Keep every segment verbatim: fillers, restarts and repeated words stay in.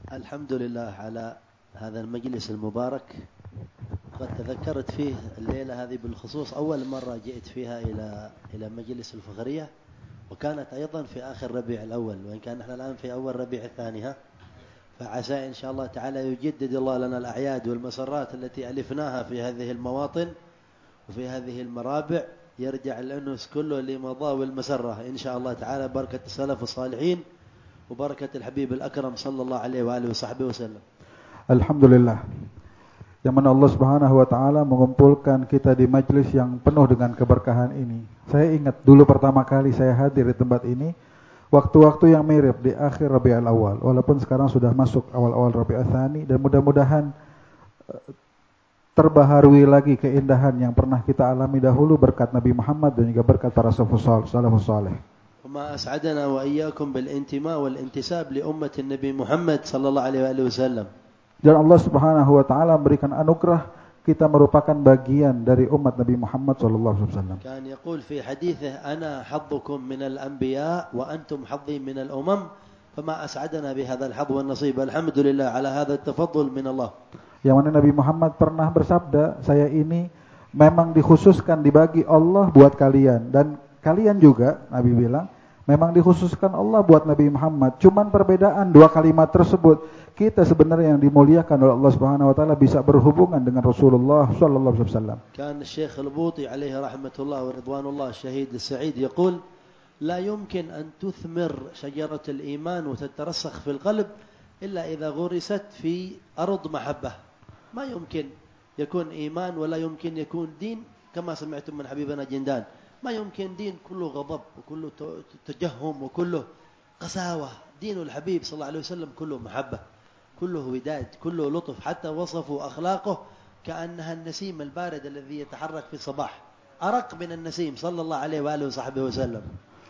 الحمد لله على هذا المجلس المبارك. قد تذكرت فيه الليلة هذه بالخصوص أول مرة جئت فيها إلى إلى مجلس الفخرية، وكانت أيضا في آخر ربيع الأول، وإن كان نحن الآن في أول ربيع الثاني. ها فعسى إن شاء الله تعالى يجدد الله لنا الأعياد والمسرات التي ألفناها في هذه المواطن وفي هذه المرابع، يرجع الأنس كله اللي مضى والمسرة إن شاء الله تعالى، بركة السلف الصالحين وبركة الحبيب الأكرم صلى الله عليه وآله وصحبه وسلم. Alhamdulillah, yang mana Allah Subhanahu wa taala mengumpulkan kita di majlis yang penuh dengan keberkahan ini. Saya ingat dulu pertama kali saya hadir di tempat ini, waktu-waktu yang mirip di akhir Rabiul Awal, walaupun sekarang sudah masuk awal-awal Rabiul Tsani, dan mudah-mudahan terbaharui lagi keindahan yang pernah kita alami dahulu berkat Nabi Muhammad dan juga berkat para salafus saleh. وما أسعدنا وإياكم بالانتماء والانتساب لأمة النبي محمد صلى الله عليه وآله وسلم. Dan Allah Subhanahu wa taala memberikan anugerah kita merupakan bagian dari umat Nabi Muhammad sallallahu alaihi wasallam. كان يقول في حديثه أنا حظكم من الأنبياء وأنتم حظي من الأمم فما أسعدنا بهذا الحظ والنصيب. الحمد لله على هذا التفضل من الله. Yang mana Nabi Muhammad pernah bersabda, saya ini memang dikhususkan dibagi Allah buat kalian, dan kalian juga, Nabi bilang, memang dikhususkan Allah buat Nabi Muhammad. Cuman perbedaan dua kalimat tersebut, kita sebenarnya yang dimuliakan oleh Allah Subhanahu wa taala bisa berhubungan dengan Rasulullah sallallahu alaihi wasallam. كان الشيخ البوطي عليه رحمة الله ورضوان الله الشهيد السعيد يقول لا يمكن أن تثمر شجرة الإيمان وتترسخ في القلب إلا إذا غرست في أرض محبة. ما يمكن يكون إيمان ولا يمكن يكون دين كما سمعتم من حبيبنا جندان. ما يمكن دين كله غضب وكله تجهم وكله قساوة. دين الحبيب صلى الله عليه وسلم كله محبة، كله وداد، كله لطف، حتى وصفوا أخلاقه كأنها النسيم البارد الذي يتحرك في الصباح، أرق من النسيم صلى الله عليه وآله وصحبه وسلم.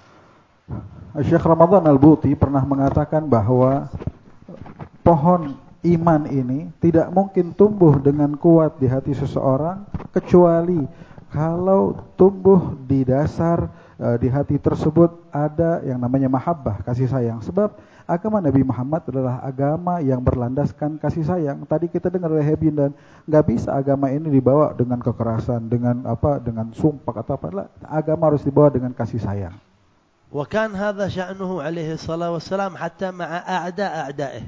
Syekh Ramadan Al-Buti pernah mengatakan bahwa pohon iman ini tidak mungkin tumbuh dengan kuat di hati seseorang kecuali kalau tumbuh di dasar uh, di hati tersebut ada yang namanya mahabbah, kasih sayang. Sebab agama Nabi Muhammad adalah agama yang berlandaskan kasih sayang. Tadi kita dengar dari Hebin, dan nggak bisa agama ini dibawa dengan kekerasan, dengan apa, dengan sumpah atau apa. Agama harus dibawa dengan kasih sayang. وكان هذا شأنه عليه الصلاة والسلام حتى مع أعداء أعدائه.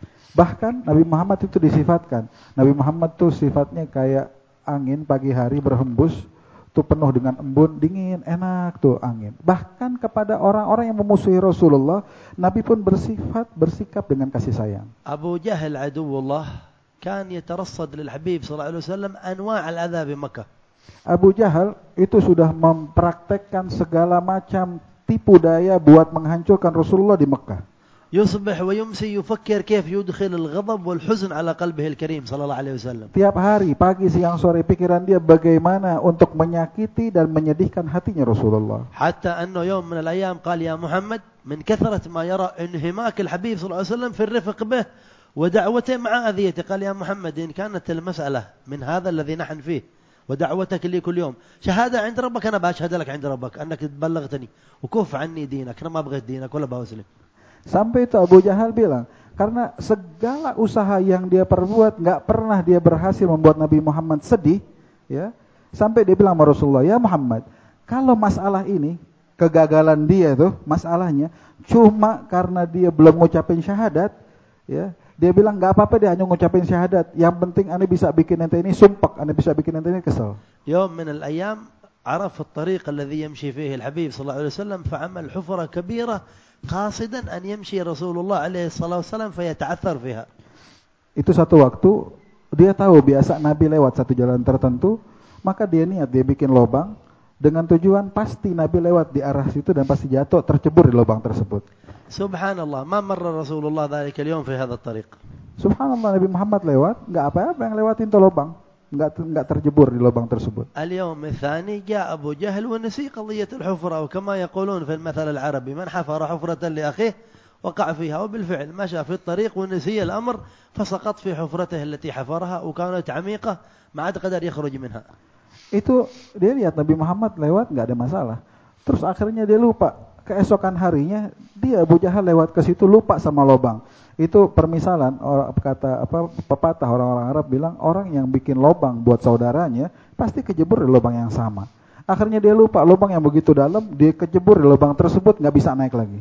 Bahkan Nabi Muhammad itu disifatkan, Nabi Muhammad tuh sifatnya kayak angin pagi hari berhembus, tuh penuh dengan embun, dingin, enak tuh angin. Bahkan kepada orang-orang yang memusuhi Rasulullah, Nabi pun bersifat bersikap dengan kasih sayang. Abu Jahal aduwullah kan yatarassad lil Habib sallallahu alaihi wasallam anwa' al-adha bi Makkah. Abu Jahal itu sudah mempraktekkan segala macam tipu daya buat menghancurkan Rasulullah di Mekah. يصبح ويمسي يفكر كيف يدخل الغضب والحزن على قلبه الكريم صلى الله عليه وسلم. Tiap hari, pagi, siang, sore, pikiran dia bagaimana untuk menyakiti dan menyedihkan hatinya Rasulullah. حتى أنه يوم من الأيام قال يا محمد من كثرة ما يرى انهماك الحبيب صلى الله عليه وسلم في الرفق به ودعوته مع أذيته، قال يا محمد إن كانت المسألة من هذا الذي نحن فيه ودعوتك لي كل يوم شهادة عند ربك، أنا بشهد لك عند ربك أنك بلغتني وكف عني دينك، أنا ما بغيت دينك ولا بوسلم. Sampai itu Abu Jahal bilang, karena segala usaha yang dia perbuat nggak pernah dia berhasil membuat Nabi Muhammad sedih, ya. Sampai dia bilang sama Rasulullah, ya Muhammad, kalau masalah ini kegagalan dia tuh masalahnya cuma karena dia belum ngucapin syahadat, ya. Dia bilang nggak apa-apa, dia hanya ngucapin syahadat. Yang penting ane bisa bikin ente ini sumpah, ane bisa bikin ente ini kesel. يوم من الأيام عرف الطريق الذي يمشي فيه الحبيب صلى الله عليه وسلم فعمل حفرة كبيرة قاصدا أن يمشي رسول الله عليه الصلاة والسلام فيتعثر فيها. Itu satu waktu dia tahu biasa Nabi lewat satu jalan tertentu, maka dia niat dia bikin lubang dengan tujuan pasti Nabi lewat di arah situ dan pasti jatuh tercebur di lubang tersebut. Subhanallah, ma marra Rasulullah dzalika al-yawm fi hadha at-tariq. Subhanallah, Nabi Muhammad lewat, enggak apa-apa yang lewatin tuh lubang. Enggak enggak terjebur di lubang tersebut. اليوم الثاني جاء أبو جهل ونسي قضية الحفرة، وكما يقولون في المثل العربي من حفر حفرة لأخيه وقع فيها، وبالفعل مشى في الطريق ونسي الأمر فسقط في حفرته التي حفرها وكانت عميقة ما عاد قدر يخرج منها. Itu dia lihat Nabi Muhammad lewat enggak ada masalah. Terus akhirnya dia lupa. Keesokan harinya dia Abu Jahal lewat ke situ lupa sama lubang. Itu permisalan, orang kata apa pepatah orang-orang Arab bilang orang yang bikin lubang buat saudaranya pasti kejebur di lubang yang sama. Akhirnya dia lupa lubang yang begitu dalam, dia kejebur di lubang tersebut nggak bisa naik lagi.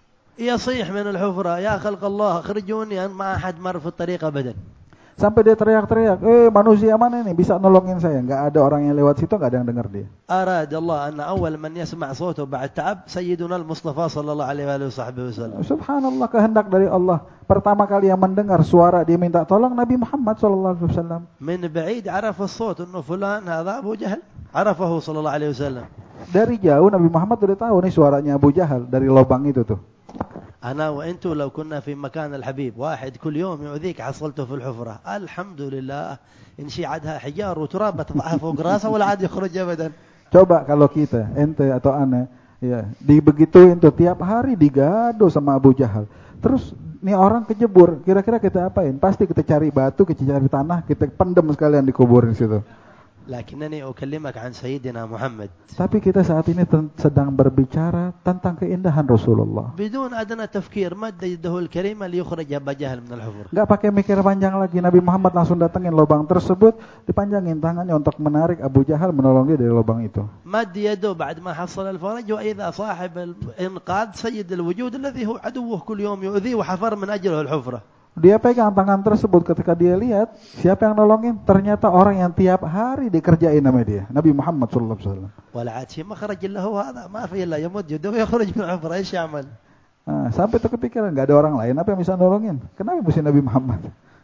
يصيح من الحفرة يا خلق الله اخرجوني ما أحد مر في الطريق أبدا. Sampai dia teriak-teriak, eh manusia mana nih bisa nolongin saya? Nggak ada orang yang lewat situ, nggak ada yang dengar dia. أراد الله أن أول من يسمع صوته بعد تعب سيدنا المصطفى صلى الله عليه وآله وصحبه وسلم. Subhanallah, kehendak dari Allah. Pertama kali yang mendengar suara dia minta tolong Nabi Muhammad sallallahu alaihi wasallam. من بعيد عرف الصوت إنه فلان هذا أبو جهل عرفه صلى الله عليه وسلم. Dari jauh Nabi Muhammad sudah tahu nih suaranya Abu Jahal dari lubang itu tuh. أنا وأنتو لو كنا في مكان الحبيب واحد كل يوم يؤذيك حصلته في الحفرة الحمد لله إن شيعتها حجار وتراب تضعها فوق راسه ولا عاد يخرج أبدا. Coba kalau kita, ente atau ane, ya, dibegituin tuh tiap hari digado sama Abu Jahal. Terus nih orang kejebur, kira-kira kita apain? Pasti kita cari batu, kita cari tanah, kita pendem sekalian dikuburin di situ. لكنني أكلمك عن سيدنا محمد. Tapi kita saat ini sedang berbicara tentang keindahan Rasulullah. بدون أدنى تفكير مد يده الكريمة ليخرج أبا جهل من الحفرة. Gak pakai mikir panjang lagi, Nabi Muhammad langsung datengin lubang tersebut, dipanjangin tangannya untuk menarik Abu Jahal menolong dia dari lubang itu. مد يده بعد ما حصل الفرج وإذا صاحب الإنقاذ سيد الوجود الذي هو عدوه كل يوم يؤذيه وحفر من أجله الحفرة. Dia pegang tangan tersebut, ketika dia lihat siapa yang nolongin, ternyata orang yang tiap hari dikerjain sama dia, Nabi Muhammad sallallahu alaihi wasallam. ولا عاد شيء مخرج إلا هو هذا ما في إلا يمد يده ويخرج من الحفرة إيش يعمل؟ Nah, sampai tuh kepikiran nggak ada orang lain apa yang bisa nolongin? Kenapa mesti Nabi Muhammad?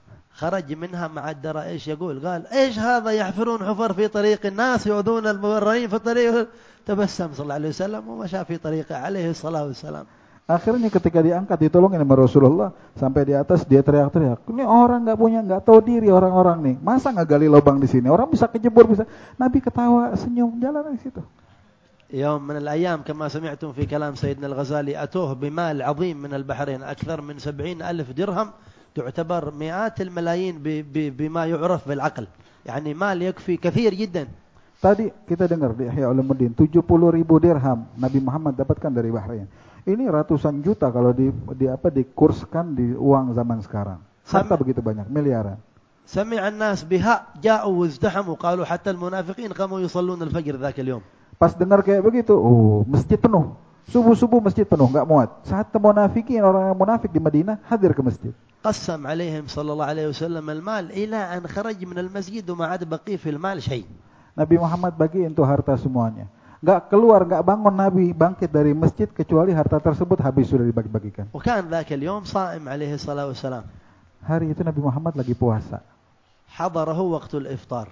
خرج منها مع الدرى إيش يقول؟ قال إيش هذا يحفرون حفر في طريق الناس يؤذون الممرين في الطريق. تبسم صلى الله عليه وسلم ومشى في طريقه عليه الصلاة والسلام. Akhirnya ketika diangkat ditolongin sama Rasulullah sampai di atas dia teriak-teriak, ini orang nggak punya nggak tahu diri orang-orang nih, masa nggak gali lubang di sini? Orang bisa kejebur bisa. Nabi ketawa senyum jalan di situ. يوم من الأيام كما سمعتم في كلام سيدنا الغزالي أتوه بمال عظيم من البحرين أكثر من سبعين ألف درهم تعتبر مئات الملايين بما يعرف بالعقل يعني مال يكفي كثير جدا. Tadi kita dengar di Ihya Ulumuddin tujuh puluh ribu dirham Nabi Muhammad dapatkan dari Bahrain. Ini ratusan juta kalau di, di apa dikurskan di uang zaman sekarang. Harta begitu banyak, miliaran. سمع الناس بها جاءوا وازدحموا قالوا حتى المنافقين قاموا يصلون الفجر ذاك اليوم. Pas dengar kayak begitu, oh, masjid penuh. Subuh-subuh masjid penuh, enggak muat. Saat munafikin, orang yang munafik di Madinah hadir ke masjid. قسم عليهم صلى الله عليه وسلم المال إلى أن خرج من المسجد وما عاد بقي في المال شيء. Nabi Muhammad bagiin tuh harta semuanya. Enggak keluar, enggak bangun Nabi bangkit dari masjid kecuali harta tersebut habis sudah dibagi-bagikan. وكان ذاك اليوم صائم عليه الصلاة والسلام. Hari itu Nabi Muhammad lagi puasa. حضره وقت الإفطار.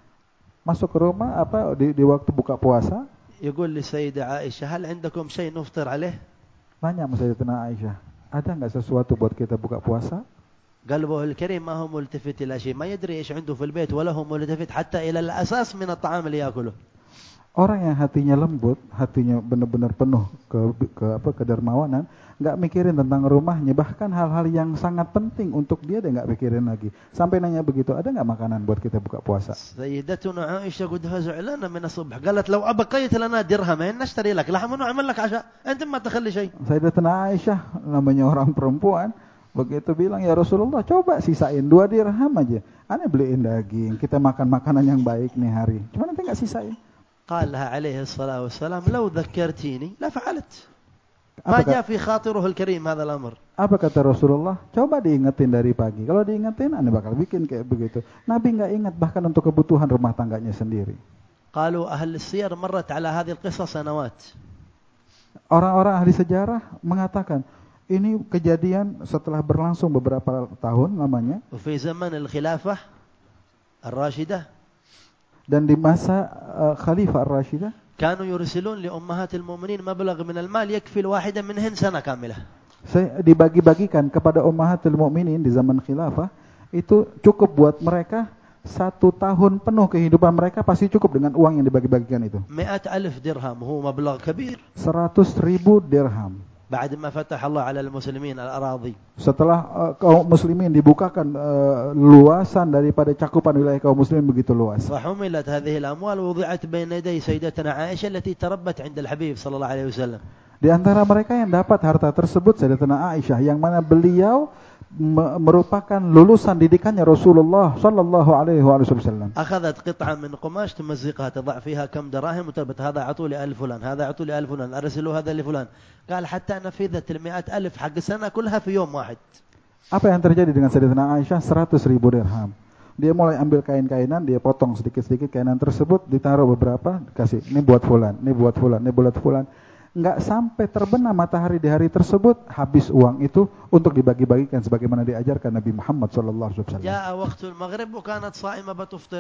Masuk ke rumah apa di, di waktu buka puasa. يقول للسيدة عائشة هل عندكم شيء نفطر عليه؟ Nanya sama Sayyidatina Aisyah, ada enggak sesuatu buat kita buka puasa? قلبه الكريم ما هو ملتفت إلى شيء ما يدري إيش عنده في البيت ولا هو ملتفت حتى إلى الأساس من الطعام اللي يأكله. Orang yang hatinya lembut, hatinya benar-benar penuh ke, ke apa kedermawanan, nggak mikirin tentang rumahnya, bahkan hal-hal yang sangat penting untuk dia dia nggak pikirin lagi. Sampai nanya begitu, ada nggak makanan buat kita buka puasa? سيدتنا عائشة قد زعلانة من الصبح قالت لو أبقيت لنا درهمين نشتري لك لحم ونعمل لك عشاء أنت ما تخلي شيء. Sayyidatina Aisyah namanya orang perempuan begitu bilang, ya Rasulullah coba sisain dua dirham aja, aneh beliin daging, kita makan makanan yang baik nih hari, cuma nanti nggak sisain. قال لها عليه الصلاة والسلام لو ذكرتيني لا فعلت ما جاء في خاطره الكريم هذا الأمر. Apa kata Rasulullah? Coba diingetin dari pagi. Kalau diingetin, anda bakal bikin kayak begitu. Nabi nggak ingat bahkan untuk kebutuhan rumah tangganya sendiri. قالوا أهل السير مرت على هذه القصة سنوات. Orang-orang ahli sejarah mengatakan ini kejadian setelah berlangsung beberapa tahun namanya. وفي زمن الخلافة الراشدة. Dan di masa uh, Khalifah Ar-Rashidah كانوا يرسلون لأمهات المؤمنين مبلغ من المال يكفي الواحدة منهن سنة كاملة. Dibagi-bagikan kepada ummahatul mukminin di zaman khilafah itu cukup buat mereka satu tahun penuh kehidupan mereka pasti cukup dengan uang yang dibagi-bagikan itu. مئة ألف درهم هو مبلغ كبير. Seratus ribu dirham. بعد ما فتح الله على المسلمين الأراضي. Setelah uh, kaum muslimin dibukakan uh, luasan daripada cakupan wilayah kaum muslimin begitu luas. فحملت هذه الأموال ووضعت بين يدي سيدتنا عائشة التي تربت عند الحبيب صلى الله عليه وسلم. Di antara mereka yang dapat harta tersebut Sayyidatina Aisyah yang mana beliau merupakan lulusan didikannya Rasulullah sallallahu alaihi wasallam. أخذت قطعة من قماش تمزقها تضع فيها كم دراهم وتربط هذا عطوا لآل فلان هذا عطوا لآل فلان أرسلوا هذا لفلان قال حتى نفذت المئات ألف حق السنة كلها في يوم واحد. Apa yang terjadi dengan Sayyidatina Aisyah? seratus ribu dirham. Dia mulai ambil kain-kainan, dia potong sedikit-sedikit kainan tersebut, ditaruh beberapa, kasih, ini buat fulan, ini buat fulan, ini buat fulan. Enggak sampai terbenam matahari di hari tersebut, habis uang itu untuk dibagi-bagikan sebagaimana diajarkan Nabi Muhammad sallallahu alaihi wasallam. جاء وقت المغرب وكانت صائمة بتفطر.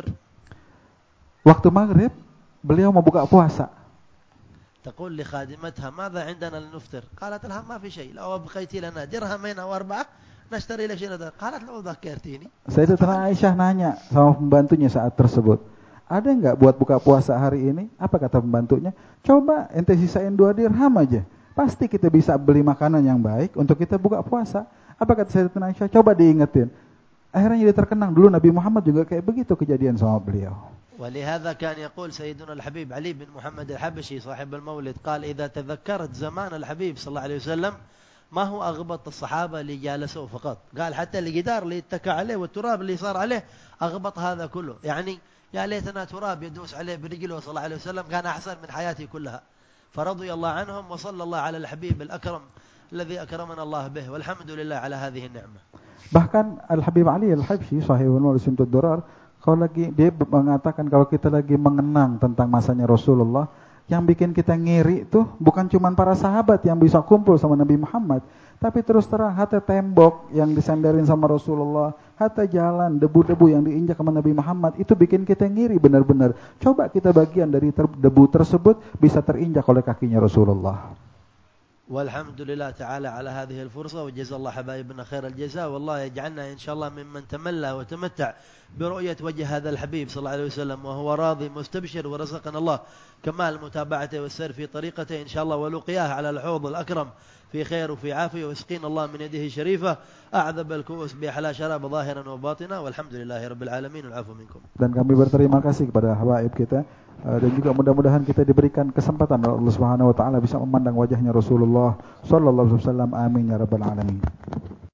Waktu maghrib, beliau mau buka puasa. تقول لخادمتها ماذا عندنا لنفطر؟ قالت لها ما في شيء، لو بقيتي لنا درهمين أو أربعة نشتري لك شيء. قالت لو ذكرتيني. Sayyidatina Aisyah nanya sama pembantunya saat tersebut, ada enggak buat buka puasa hari ini? Apa kata pembantunya? Coba ente sisain dua dirham aja. Pasti kita bisa beli makanan yang baik untuk kita buka puasa. Apa kata Sayyidatina Aisyah? Coba diingetin. Akhirnya dia terkenang. Dulu Nabi Muhammad juga kayak begitu kejadian sama beliau. ولهذا كان يقول سيدنا الحبيب علي بن محمد الحبشي صاحب المولد قال إذا تذكرت زمان الحبيب صلى الله عليه وسلم ما هو أغبط الصحابة اللي جالسوا فقط، قال حتى الجدار اللي اتكى عليه والتراب اللي صار عليه أغبط هذا كله، يعني يا ليتنا تراب يدوس عليه برجله صلى الله عليه وسلم كان أحسن من حياتي كلها. فرضي الله عنهم وصلى الله على الحبيب الأكرم الذي أكرمنا الله به والحمد لله على هذه النعمة. Bahkan Al-Habib Ali Al-Habsyi sahibul Maulid Simtud Durar, kalau lagi dia mengatakan kalau kita lagi mengenang tentang masanya Rasulullah, yang bikin kita ngiri tuh bukan cuma para sahabat yang bisa kumpul sama Nabi Muhammad, tapi terus terang hatta tembok yang disandarin sama Rasulullah, hatta jalan, debu-debu yang diinjak sama Nabi Muhammad, itu bikin kita ngiri benar-benar. Coba kita bagian dari ter- debu tersebut bisa terinjak oleh kakinya Rasulullah. والحمد لله تعالى على هذه الفرصة وجزا الله حبايبنا خير الجزاء والله يجعلنا إن شاء الله ممن تملى وتمتع برؤية وجه هذا الحبيب صلى الله عليه وسلم وهو راضي مستبشر ورزقنا الله كمال متابعته والسير في طريقته إن شاء الله ولقياه على الحوض الأكرم في خير وفي عافية ويسقينا الله من يده شريفة أعذب الكؤوس بأحلى شراب ظاهرا وباطنا والحمد لله رب العالمين والعفو منكم. Dan kami berterima kasih kepada habaib kita dan juga mudah-mudahan kita diberikan kesempatan oleh Allah Subhanahu wa taala bisa memandang wajahnya Rasulullah sallallahu alaihi wasallam. Amin ya rabbal alamin.